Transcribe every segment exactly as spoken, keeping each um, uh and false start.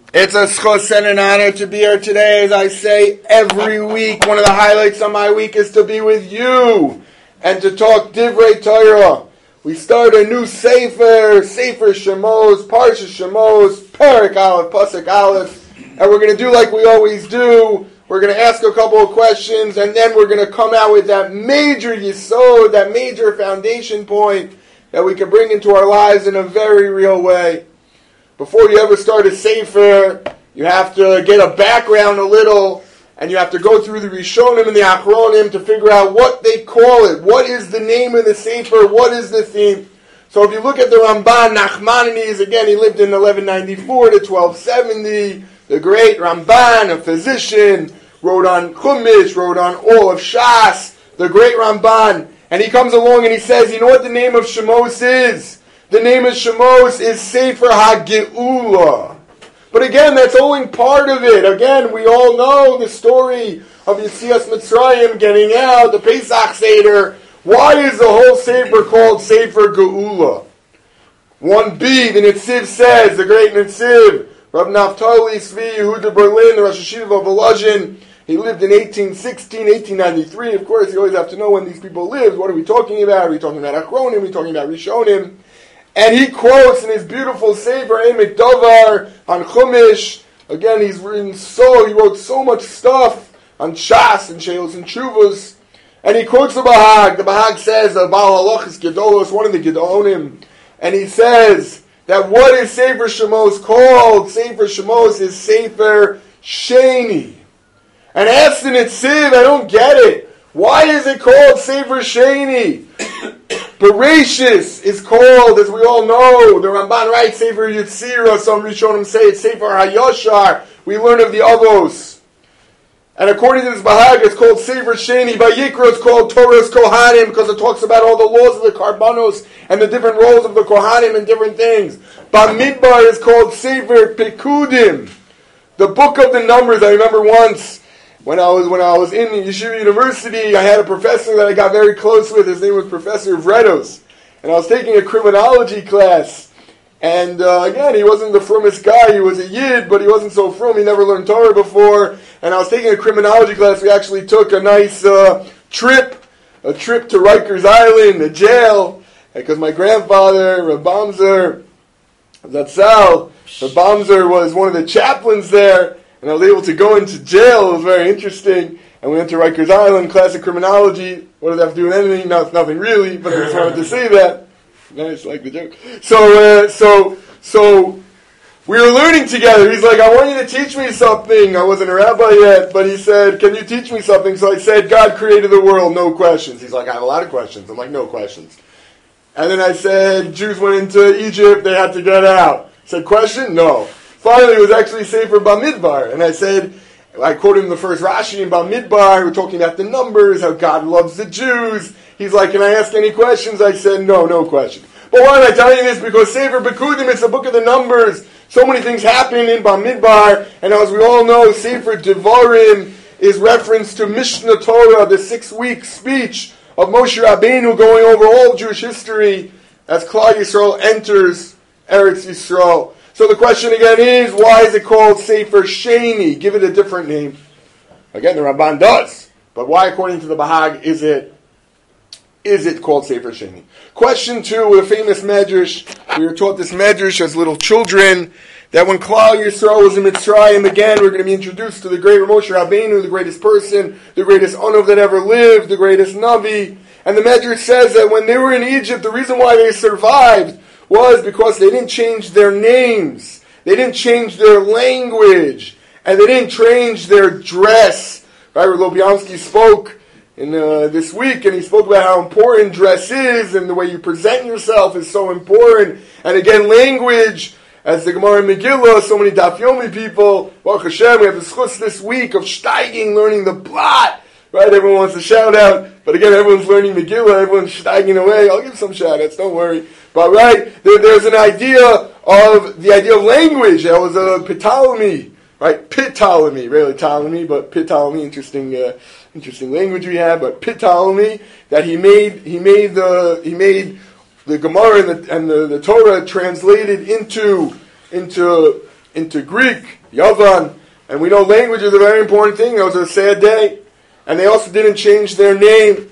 It's a schos and an honor to be here today. As I say every week, one of the highlights of my week is to be with you and to talk Divrei Torah. We start a new Sefer, Sefer Shemos, Parsha Shemos, Perek Aleph, Pasuk Aleph, and we're going to do like we always do. We're going to ask a couple of questions, and then we're going to come out with that major yesod, that major foundation point that we can bring into our lives in a very real way. Before you ever start a Sefer, you have to get a background a little, and you have to go through the Rishonim and the Achronim to figure out what they call it. What is the name of the Sefer? What is the theme? So if you look at the Ramban, Nachmanides, again, he lived in eleven ninety-four to twelve seventy. The great Ramban, a physician, wrote on Chumash, wrote on all of Shas, the great Ramban. And he comes along and he says, you know what the name of Shemos is? The name of Shemos is Sefer HaGeula. But again, that's only part of it. Again, we all know the story of Yetzias Mitzrayim getting out, the Pesach Seder. Why is the whole Sefer called Sefer Geula? one B, the Netziv says, the great Netziv, Rav Naftali Tzvi Yehuda Berlin, the Rosh Hashiva of Volozhin. He lived in eighteen sixteen, eighteen ninety-three. Of course, you always have to know when these people lived. What are we talking about? Are we talking about Achronim? Are we talking about Rishonim? And he quotes in his beautiful Sefer Emek Davar on Chumash. Again, he's written so, he wrote so much stuff on Shas and Shelos and Shuvas. And he quotes the Bahag. The Bahag says, the Baal Halachas Gedolos, one of the Gedolim. And he says that what is Sefer Shemos called? Sefer Shemos is Sefer Sheni. And asked the Netziv, I don't get it. Why is it called Sefer Sheni? Bereshis is called, as we all know, the Ramban writes Sefer Yetzirah, some Rishonim say it's Sefer HaYashar. We learn of the Avos. And according to this Bahag, it's called Sefer Sheni. Vayikra it's called Torah's Kohanim, because it talks about all the laws of the Karbanos and the different roles of the Kohanim and different things. Bamidbar is called Sefer Pekudim, the book of the numbers. I remember once, When I was when I was in Yeshiva University, I had a professor that I got very close with. His name was Professor Vredos. And I was taking a criminology class. And uh, again, he wasn't the frommest guy. He was a Yid, but he wasn't so frum. He never learned Torah before. And I was taking a criminology class. We actually took a nice uh, trip, a trip to Rikers Island, a jail, because my grandfather, Reb Bamzer, Zatzal, Reb Bamzer was one of the chaplains there. And I was able to go into jail. It was very interesting. And we went to Rikers Island, classic criminology. What does that have to do with anything? No, it's nothing really, but I just wanted to say that. Nice, like the joke. So, uh, so, so, we were learning together. He's like, I want you to teach me something. I wasn't a rabbi yet, but he said, can you teach me something? So I said, God created the world, no questions. He's like, I have a lot of questions. I'm like, no questions. And then I said, Jews went into Egypt, they had to get out. He said, question? No. Finally, it was actually Sefer Bamidbar. And I said, I quoted him the first Rashi in Bamidbar. We're talking about the numbers, how God loves the Jews. He's like, can I ask any questions? I said, no, no questions. But why am I telling you this? Because Sefer Bekudim, it's a book of the numbers. So many things happen in Bamidbar. And as we all know, Sefer Devarim is reference to Mishnah Torah, the six-week speech of Moshe Rabbeinu going over all Jewish history as Klal Yisrael enters Eretz Yisrael. So the question again is, why is it called Sefer Sheni? Give it a different name. Again, the Ramban does. But why, according to the Bahag, is it is it called Sefer Sheni? Question two, with a famous medrash. We were taught this medrash as little children, that when Klal Yisrael was in Mitzrayim, again, we're going to be introduced to the great Moshe Rabbeinu, the greatest person, the greatest Anov that ever lived, the greatest Navi. And the medrash says that when they were in Egypt, the reason why they survived was because they didn't change their names, they didn't change their language, and they didn't change their dress. Right? Lobiansky spoke in uh, this week, and he spoke about how important dress is, and the way you present yourself is so important. And again, language, as the Gemara in Megillah, so many Daf Yomi people, Baruch Hashem, we have the schus this week of steiging, learning the blot. Right? Everyone wants a shout out, but again, everyone's learning Megillah, everyone's steiging away. I'll give some shout outs, don't worry. But right, there, there's an idea of the idea of language. That was a Ptolemy, right? Ptolemy, really Ptolemy, but Ptolemy, interesting, uh, interesting language we have. But Ptolemy, that he made, he made the, he made the Gemara and the, and the, the Torah translated into into into Greek, Yavan, and we know language is a very important thing. It was a sad day. And they also didn't change their name.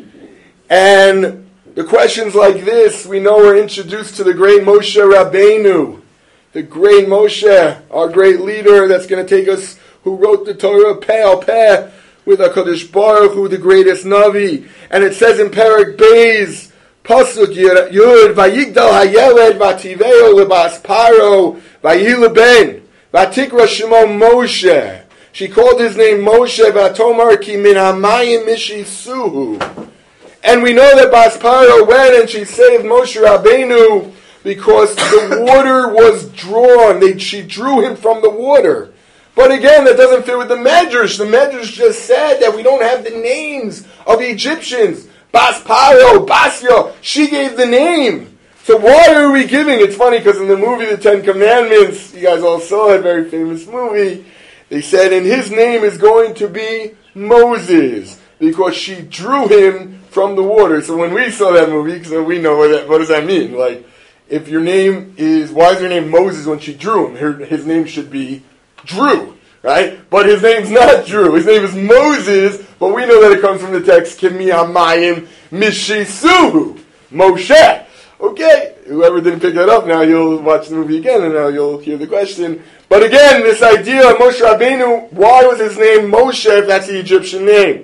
And the questions like this, we know we're introduced to the great Moshe Rabbeinu, the great Moshe, our great leader that's going to take us, who wrote the Torah peh al peh with HaKadosh Baruch Hu, the greatest Navi. And it says in Perek Beis, Pasuk Yud, Vayigdal hayeled vativeo lebas paro, vayi leben, vatikra shemo Moshe. She called his name Moshe, vatomar ki min hamayim mishisuhu. And we know that Bas Paro went and she saved Moshe Rabbeinu because the water was drawn. They, she drew him from the water. But again, that doesn't fit with the Medrash. The Medrash just said that we don't have the names of the Egyptians. Bas Paro, Basya, she gave the name. So why are we giving? It's funny because in the movie The Ten Commandments, you guys all saw it, very famous movie, they said, and his name is going to be Moses because she drew him from the water. So when we saw that movie, so we know what, that, what does that mean. Like, if your name is, why is your name Moses when she drew him? Her, his name should be Drew, right? But his name's not Drew. His name is Moses, but we know that it comes from the text, Kimi Hamayim Mishisuhu, Moshe. Okay, whoever didn't pick that up, now you'll watch the movie again, and now you'll hear the question. But again, this idea of Moshe Rabbeinu, why was his name Moshe if that's the Egyptian name?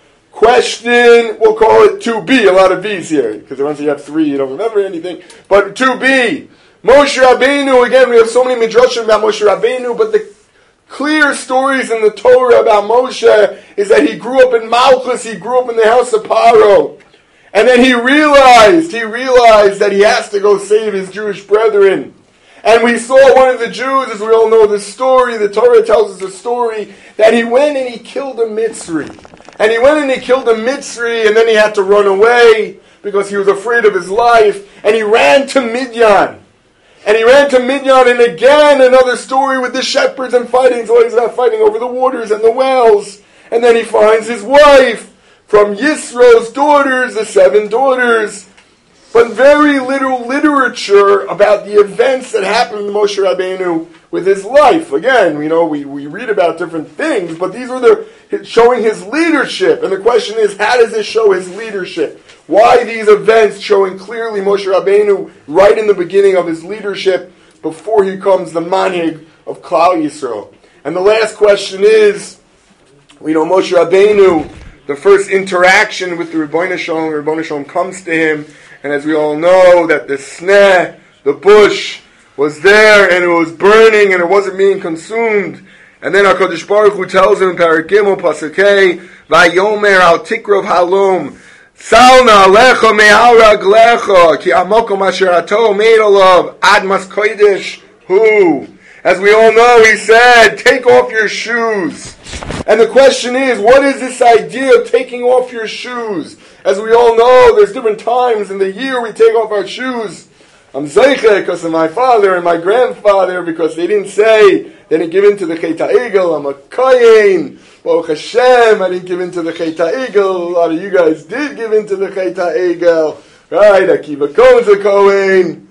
Question, we'll call it two B, a lot of B's here, because once you have three, you don't remember anything. But two B, Moshe Rabbeinu, again, we have so many midrashim about Moshe Rabbeinu, but the clear stories in the Torah about Moshe is that he grew up in Malchus, he grew up in the house of Paro. And then he realized, he realized that he has to go save his Jewish brethren. And we saw one of the Jews, as we all know the story, the Torah tells us the story, that he went and he killed a Mitzri. And he went and he killed a Mitzri, and then he had to run away because he was afraid of his life. And he ran to Midian. And he ran to Midian, and again another story with the shepherds and fighting. So he's not fighting over the waters and the wells. And then he finds his wife from Yisro's daughters, the seven daughters. But very little literature about the events that happened to Moshe Rabbeinu with his life. Again, you know, we, we read about different things, but these are the showing his leadership. And the question is, how does this show his leadership? Why these events showing clearly Moshe Rabbeinu right in the beginning of his leadership before he becomes the manhig of Klal Yisrael? And the last question is, we know Moshe Rabbeinu, the first interaction with the Rebbeinu Shalom, Rebbeinu Shalom comes to him, and as we all know, that the sneh, the bush, was there, and it was burning, and it wasn't being consumed. And then HaKadosh Baruch Hu tells him in Perek Gimel, Pasuk Hey, Vayomer al tikrov halom, Salna alecha me'al raglecha, ki amokom asher ato made alav, ad mas kodesh hu. As we all know, he said, take off your shoes. And the question is, what is this idea of taking off your shoes? As we all know, there's different times in the year we take off our shoes. I'm Zeiche because of my father and my grandfather, because they didn't say, they didn't give in to the Chet HaEgel, I'm a Kohen. Baruch Hashem, I didn't give in to the Chet HaEgel. A lot of you guys did give in to the Chet HaEgel. Right, Akiva Cohen's a Kohen.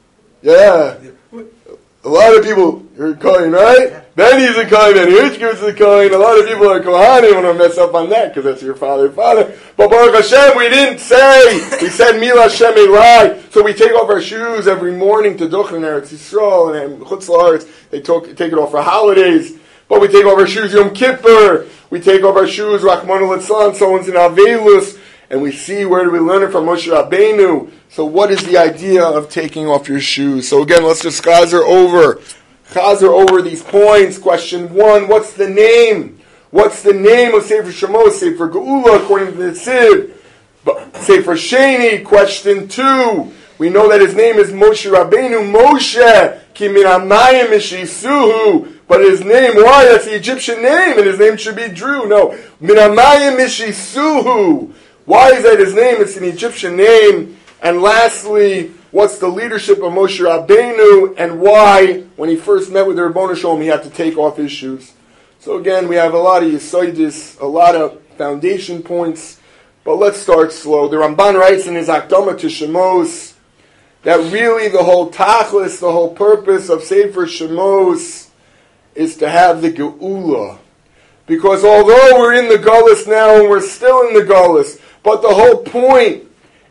Yeah. A lot of people, you're a Kohen, right? Yeah. Then he's a Kohen, and Hitchkir's a Kohen. A lot of people are Kohanim, and I mess up on that, because that's your father, father. But Baruch Hashem, we didn't say. We said Mila Hashem Elai. So we take off our shoes every morning to Duchen in Eretz Yisrael, and Chutz La'aretz, they talk, take it off for holidays. But we take off our shoes Yom Kippur. We take off our shoes Rachmana Litzlan, someone's in Avelus. And we see, where do we learn it from Moshe Rabbeinu? So what is the idea of taking off your shoes? So again, let's just chazer over. Chazer over these points. Question one, what's the name? What's the name of Sefer Shemos, Sefer Geula, according to the Tziv? Sefer Sheni, question two. We know that his name is Moshe Rabbeinu, Moshe, ki min hamayim mishisuhu. But his name, why? That's the Egyptian name, and his name should be Drew. No, min hamayim mishisuhu. Why is that his name? It's an Egyptian name. And lastly, what's the leadership of Moshe Rabbeinu, and why, when he first met with the Rebbeinu Shalom, he had to take off his shoes? So again, we have a lot of Yesodis, a lot of foundation points, but let's start slow. The Ramban writes in his Akdama to Shemos that really the whole tachlis, the whole purpose of Sefer Shemos is to have the Geula. Because although we're in the Gullus now and we're still in the Gullus, but the whole point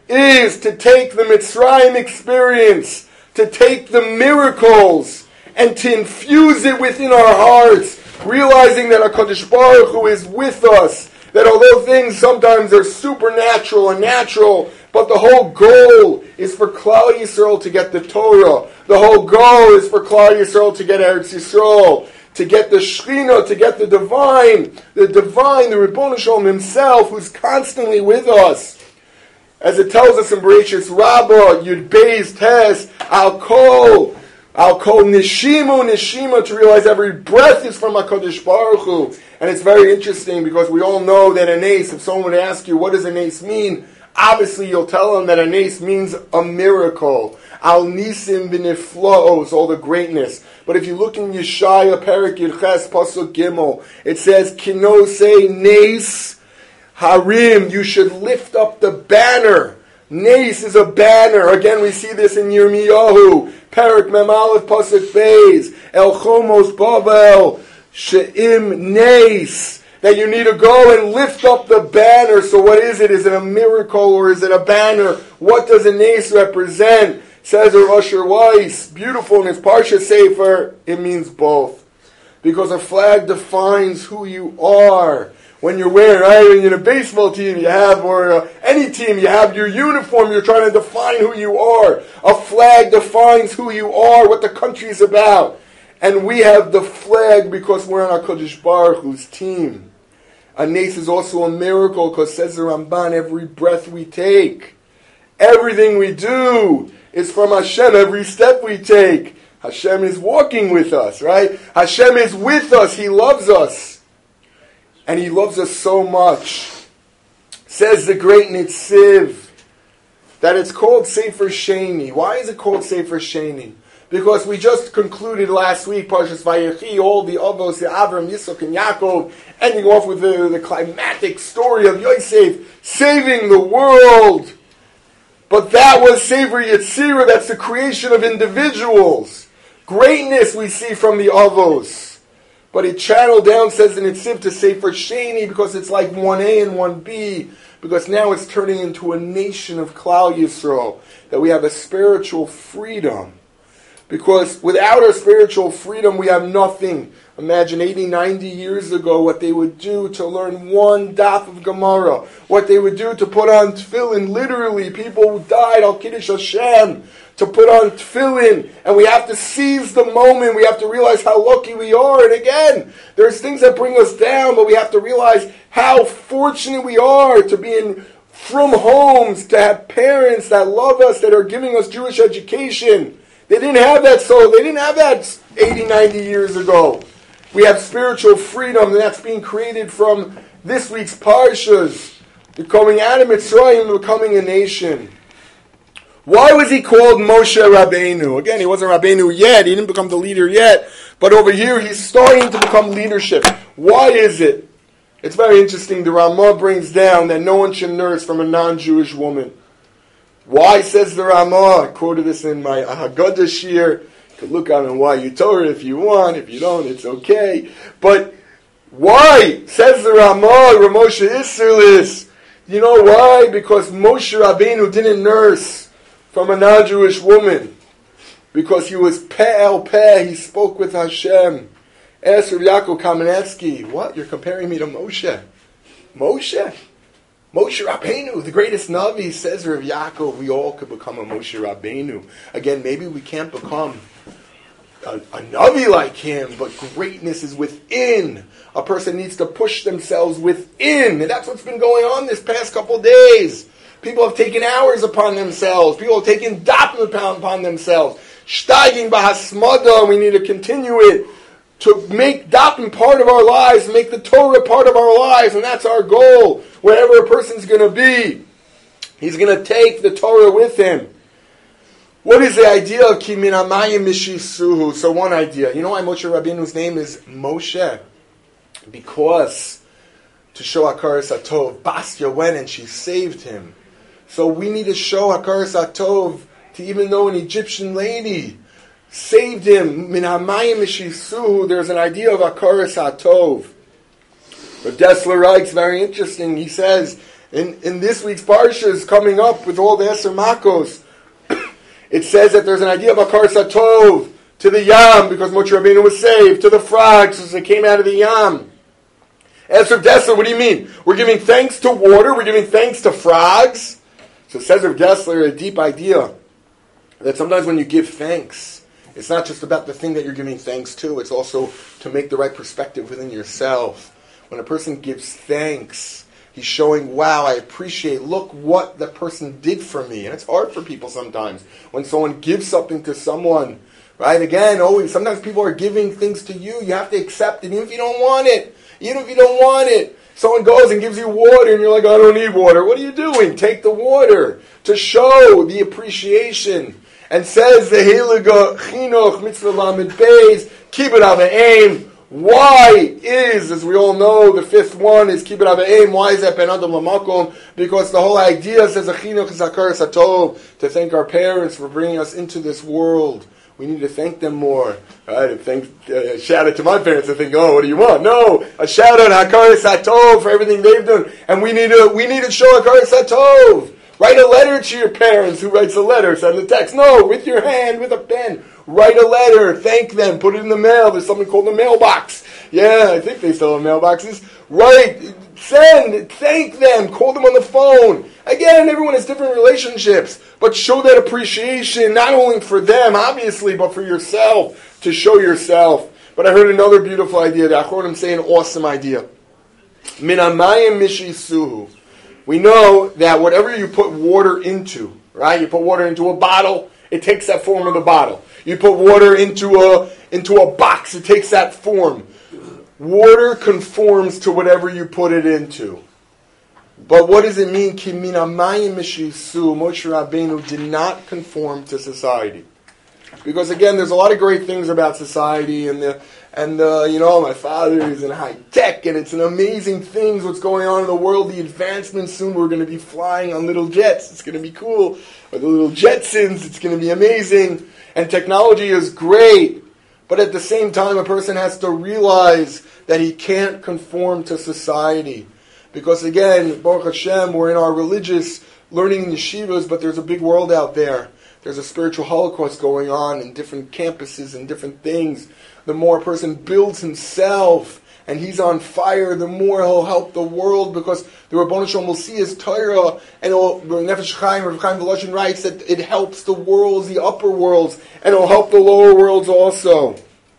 is to take the Mitzrayim experience, to take the miracles, and to infuse it within our hearts, realizing that HaKadosh Baruch Hu is with us, that although things sometimes are supernatural and natural, but the whole goal is for Klal Yisrael to get the Torah. The whole goal is for Klal Yisrael to get Eretz Yisrael, to get the Shekhinah, to get the divine, the divine, the Ribbon Shalom himself, who's constantly with us. As it tells us in Bereshis Rabbah, Yud Beis Tes, Al Kol, Al Kol Nishimu Nishima, to realize every breath is from HaKadosh Baruch Hu. And it's very interesting because we all know that an ace, if someone would ask you, what does an ace mean? Obviously, you'll tell them that an ace means a miracle. Al nisim v'niflaos, all the greatness. But if you look in Yeshaya, Perek Yirches, Pasuk Gimel, it says, Kinose nes harim, you should lift up the banner. Nes is a banner. Again, we see this in Yirmiyahu, Perek Mem Aleph, Pasuk Beis, El Chomos Babel, She'im nes, that you need to go and lift up the banner. So what is it? Is it a miracle or is it a banner? What does a nes represent? Says Usher Weiss, beautiful in his Parsha Sefer, it means both. Because a flag defines who you are. When you're wearing, right, when you're in a baseball team, you have, or uh, any team, you have your uniform, you're trying to define who you are. A flag defines who you are, what the country's about. And we have the flag because we're on HaKadosh Baruch Hu's team. A nes is also a miracle because, says the Ramban, every breath we take, everything we do is from Hashem. Every step we take, Hashem is walking with us, right? Hashem is with us. He loves us. And He loves us so much. Says the great Nitziv that it's called Sefer Sheni. Why is it called Sefer Sheni? Because we just concluded last week, Parshas Vayechi, all the Avos, the Avram, Yitzchak, and Yaakov, ending off with the, the climatic story of Yosef saving the world. But that was Sefer Yetzirah, that's the creation of individuals. Greatness we see from the Avos. But it channeled down, says in Nitziv, to Sefer Sheni, because it's like one A and one B, because now it's turning into a nation of Klal Yisrael, that we have a spiritual freedom. Because without our spiritual freedom, we have nothing. Imagine eighty, ninety years ago what they would do to learn one daf of Gemara. What they would do to put on tefillin. Literally, people who died, al Kiddush Hashem, to put on tefillin. And we have to seize the moment. We have to realize how lucky we are. And again, there's things that bring us down, but we have to realize how fortunate we are to be in from homes, to have parents that love us, that are giving us Jewish education. They didn't have that, so they didn't have that eighty, ninety years ago. We have spiritual freedom, and that's being created from this week's Parshas, becoming out of Mitzrayim and becoming a nation. Why was he called Moshe Rabbeinu? Again, he wasn't Rabbeinu yet, he didn't become the leader yet, but over here he's starting to become leadership. Why is it? It's very interesting. The Ramah brings down that no one should nurse from a non-Jewish woman. Why, says the Ramah, I quoted this in my Haggadah Shir. You can look on and why you Torah if you want. If you don't, it's okay. But why, says the Ramah, Ramosha Isilis. You know why? Because Moshe Rabbeinu didn't nurse from a non-Jewish woman. Because he was peh el peh, he spoke with Hashem. Ask Rav Yaakov Kamenetsky, what? You're comparing me to Moshe? Moshe? Moshe Rabbeinu, the greatest Navi, says Rav Yaakov, we all could become a Moshe Rabbeinu. Again, maybe we can't become a, a Navi like him, but greatness is within. A person needs to push themselves within. And that's what's been going on this past couple of days. People have taken hours upon themselves. People have taken datim upon themselves. Steiging b'hasmada, we need to continue it. To make datim part of our lives, make the Torah part of our lives, and that's our goal. Wherever a person's going to be, he's going to take the Torah with him. What is the idea of ki min hamayim mishisuhu? So one idea. You know why Moshe Rabbeinu's name is Moshe? Because to show Hakaras HaTov, Bastia went and she saved him. So we need to show Hakaras HaTov to even though an Egyptian lady saved him, min hamayim mishisu, there's an idea of hakaras hatov. But Dessler writes, very interesting, he says, in, in this week's Parsha is coming up with all the Eser Makos, it says that there's an idea of hakaras hatov to the Yam, because Moshe Rabbeinu was saved, to the frogs, as they came out of the Yam. Ezra Dessler, what do you mean? We're giving thanks to water, we're giving thanks to frogs? So says Ezra Dessler, a deep idea, that sometimes when you give thanks, it's not just about the thing that you're giving thanks to, it's also to make the right perspective within yourself. When a person gives thanks, he's showing, wow, I appreciate, look what that person did for me. And it's hard for people sometimes. When someone gives something to someone, right? Again, always, sometimes people are giving things to you. You have to accept it, even if you don't want it. Even if you don't want it. Someone goes and gives you water, and you're like, I don't need water. What are you doing? Take the water to show the appreciation. And says the Heilige Chinuch Mitzvah Lamed Beis, Kibbud Avayim. Why is, as we all know, the fifth one is Kibbud Avayim. Why is that Ben Adam Lamakom? Because the whole idea, says the Chinuch is hakaras hatov, to thank our parents for bringing us into this world. We need to thank them more. Right? And thank, uh, shout out to my parents and think, oh, what do you want? No, a shout out hakaras hatov for everything they've done, and we need to we need to show hakaras hatov. Write a letter to your parents. Who writes a letter? Send a text. No, with your hand, with a pen. Write a letter. Thank them. Put it in the mail. There's something called the mailbox. Yeah, I think they still have mailboxes. Write. Send. Thank them. Call them on the phone. Again, everyone has different relationships. But show that appreciation, not only for them, obviously, but for yourself. To show yourself. But I heard another beautiful idea. The Achronim say an awesome idea. Min hamayim mishisuhu. We know that whatever you put water into, right? You put water into a bottle, it takes that form of the bottle. You put water into a into a box, it takes that form. Water conforms to whatever you put it into. But what does it mean? Ki min hamayim mishisu, Moshe Rabbeinu did not conform to society. Because again, there's a lot of great things about society, and the and the, you know, my father is in high tech, and it's an amazing things what's going on in the world. The advancements, soon we're going to be flying on little jets. It's going to be cool. Or the little Jetsons. It's going to be amazing. And technology is great, but at the same time, a person has to realize that he can't conform to society, because again, Baruch Hashem, we're in our religious learning in yeshivas, but there's a big world out there. There's a spiritual holocaust going on in different campuses and different things. The more a person builds himself and he's on fire, the more he'll help the world, because the Rabbanu Shalom will see his Torah, and it'll, Nefesh Chaim, Rav Chaim Volozhin writes that it helps the worlds, the upper worlds, and it'll help the lower worlds also.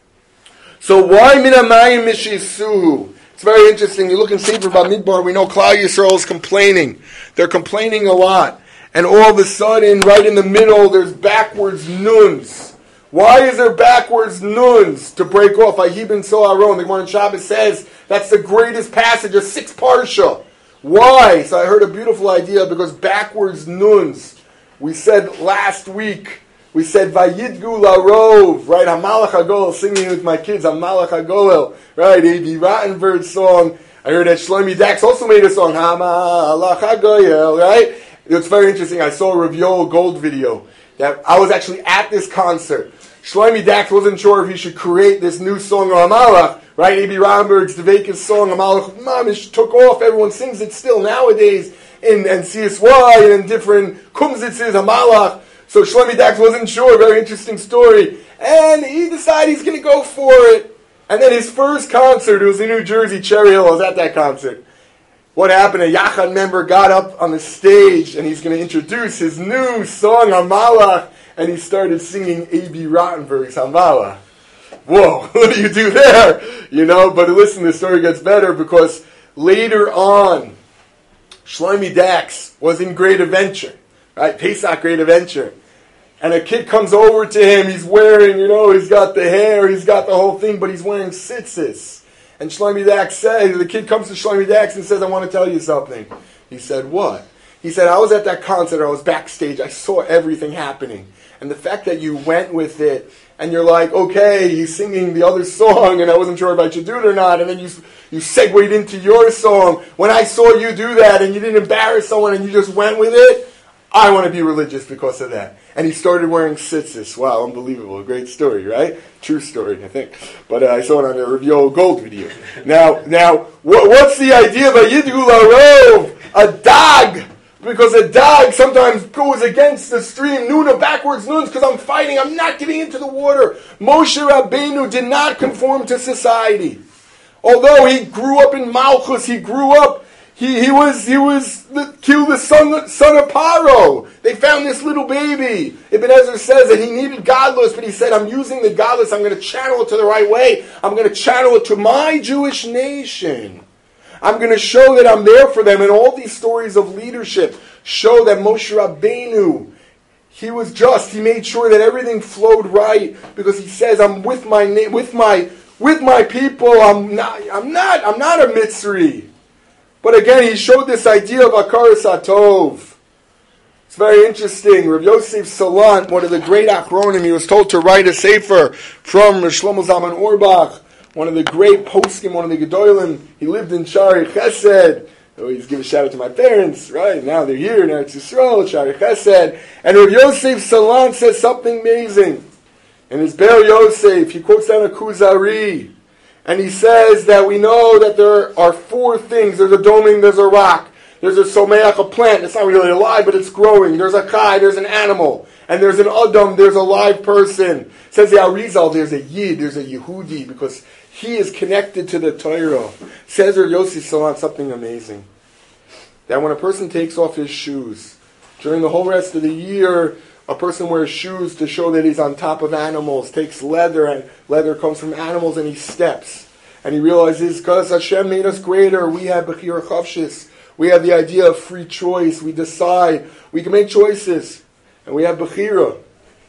So why min hamayim mishisuhu? It's very interesting. You look in Sefer Bamidbar, we know Klal Yisrael is complaining. They're complaining a lot. And all of a sudden, right in the middle, there's backwards nuns. Why is there backwards nuns to break off? Vayibin so Aaron. The Gemara in Shabbos says that's the greatest passage of six parsha. Why? So I heard a beautiful idea, because backwards nuns. We said last week, we said Vayidgu Larov, right? Hamalach HaGoel, singing with my kids, Hamalach HaGoel, right? A B Rottenberg song. I heard that Shlomi Dax also made a song, Hamalach HaGoel, right? It's very interesting. I saw a Rav Yoel Gold video that I was actually at this concert. Shlomi Dax wasn't sure if he should create this new song of Hamalach, right? A B Rottenberg's Devekis song, Hamalach Mamish, took off. Everyone sings it still nowadays in N C S Y and in different kumzitzes, Hamalach. So Shlomi Dax wasn't sure. Very interesting story. And he decided he's going to go for it. And then his first concert, it was in New Jersey, Cherry Hill. I was at that concert. What happened? A Yachad member got up on the stage, and he's going to introduce his new song, Hamalach, and he started singing A B Rottenberg's Hamalach. Whoa, what do you do there? You know, but listen, the story gets better, because later on, Shlomi Dax was in Great Adventure, right? Pesach Great Adventure. And a kid comes over to him, he's wearing, you know, he's got the hair, he's got the whole thing, but he's wearing tzitzis. And Shlomi Dax says, the kid comes to Shlomi Dax and says, I want to tell you something. He said, what? He said, I was at that concert, I was backstage, I saw everything happening. And the fact that you went with it, and you're like, okay, he's singing the other song, and I wasn't sure if I should do it or not, and then you you segued into your song. When I saw you do that, and you didn't embarrass someone, and you just went with it, I want to be religious because of that. And he started wearing tzitzis. Wow, unbelievable. Great story, right? True story, I think. But uh, I saw it on a Rav Yoel Gold video. Now, now, what, what's the idea of a Yidgu Larov? A dog. Because a dog sometimes goes against the stream, Nuna, backwards nuns, because I'm fighting, I'm not getting into the water. Moshe Rabbeinu did not conform to society. Although he grew up in Malchus, he grew up, he, he was he was the, killed the son, son of Paro. They found this little baby. Ibn Ezra says that he needed godless, but he said, I'm using the godless, I'm going to channel it to the right way. I'm going to channel it to my Jewish nation. I'm going to show that I'm there for them. And all these stories of leadership show that Moshe Rabbeinu, he was just. He made sure that everything flowed right because he says, "I'm with my with my with my people. I'm not. I'm not. I'm not a Mitzri." But again, he showed this idea of Hakaras Hatov. It's very interesting. Rav Yosef Salant, one of the great Achronim, he was told to write a sefer from Shlomo Zalman Auerbach, one of the great poskim, one of the Gedolim. He lived in Shari Chesed. I always give a shout out to my parents, right? Now they're here in Eretz Yisrael, Shari Chesed. And Rav Yosef Salant says something amazing. In his Be'er Yosef, he quotes down a Kuzari. And he says that we know that there are four things. There's a doming, there's a rock. There's a someach, a plant. It's not really alive, but it's growing. There's a chai, there's an animal. And there's an adam, there's a live person. Says the Arizal, there's a Yid, there's a Yehudi, because he is connected to the Torah. Says Rav Yosef Salant something amazing. That when a person takes off his shoes, during the whole rest of the year, a person wears shoes to show that he's on top of animals, takes leather, and leather comes from animals, and he steps. And he realizes, because Hashem made us greater, we have Bechira Chavshis. We have the idea of free choice. We decide. We can make choices. And we have Bechira.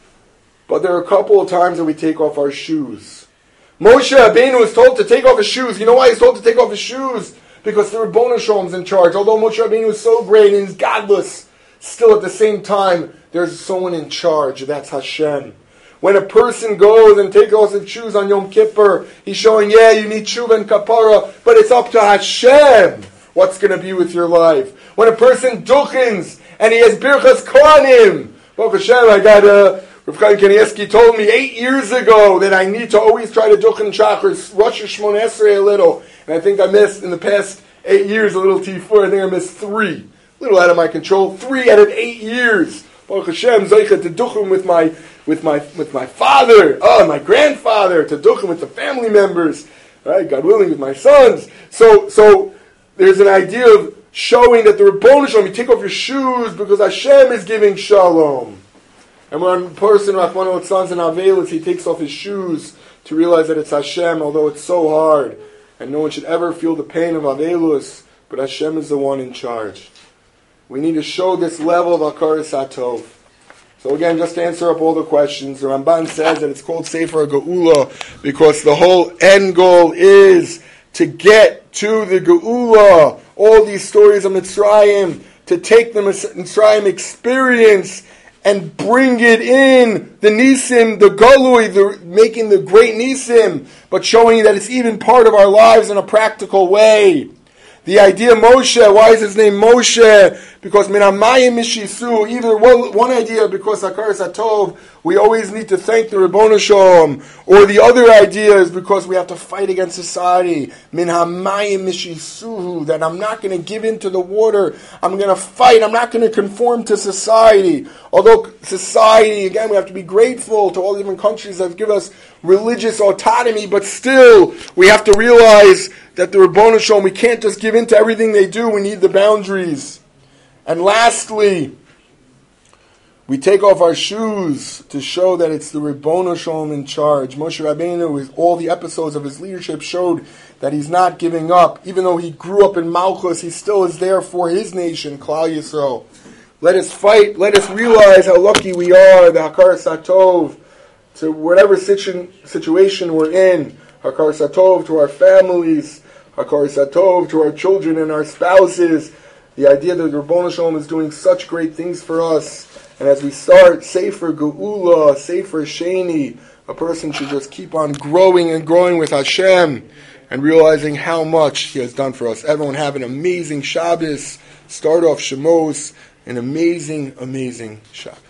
But there are a couple of times that we take off our shoes. Moshe Rabbeinu was told to take off his shoes. You know why he's told to take off his shoes? Because the Rebbeinu Shalom's in charge. Although Moshe Rabbeinu is so great and he's godless, still at the same time, there's someone in charge. That's Hashem. When a person goes and takes off his shoes on Yom Kippur, he's showing, yeah, you need tshuva and kapara, but it's up to Hashem what's going to be with your life. When a person duchens and he has birchas kohanim, Baruch Hashem, I got a... Rav Chaim Kanievsky told me eight years ago that I need to always try to duchen Shachar, Rosh Shmona Esrei a little. And I think I missed, in the past eight years, a little T four. I think I missed three. A little out of my control. Three out of eight years. Baruch Hashem, Zoicha, to duchen with my, with my, with my father, oh, my grandfather, to duchen with the family members, right? God willing, with my sons. So, so there's an idea of showing that the Rebbeinu Shalom, you take off your shoes because Hashem is giving shalom. And when a person, Rachmana litzlan, in Avelis, he takes off his shoes to realize that it's Hashem, although it's so hard. And no one should ever feel the pain of Avelis, but Hashem is the one in charge. We need to show this level of Hakaras Hatov. So again, just to answer up all the questions, the Ramban says that it's called Sefer Geula because the whole end goal is to get to the Geula. All these stories of Mitzrayim, to take the Mitzrayim experience and bring it in, the Nisim, the Galui, the, making the great Nisim, but showing that it's even part of our lives in a practical way. The idea Moshe, why is his name Moshe? Because Minamayim Mishisu, either one, one idea, because Hakaras Hatov, we always need to thank the Rebbeinu Shalom, or the other idea is because we have to fight against society. Minamayim Mishisu, that I'm not going to give in to the water, I'm going to fight, I'm not going to conform to society. Although society, again, we have to be grateful to all the different countries that give us religious autonomy, but still, we have to realize that the Rebbeinu Shalom, we can't just give in to everything they do, we need the boundaries. And lastly, we take off our shoes to show that it's the Rebbeinu Shalom in charge. Moshe Rabbeinu, with all the episodes of his leadership, showed that he's not giving up. Even though he grew up in Malchus, he still is there for his nation, Klal Yisrael. Let us fight, let us realize how lucky we are, the Hakaras Hatov, to whatever situ- situation we're in, Hakaras Hatov to our families, Hakaras Hatov to our children and our spouses. The idea that the Rebbeinu Shalom is doing such great things for us. And as we start Sefer Geula, Sefer Sheni, a person should just keep on growing and growing with Hashem and realizing how much He has done for us. Everyone have an amazing Shabbos. Start off Shemos. an amazing, amazing Shabbos.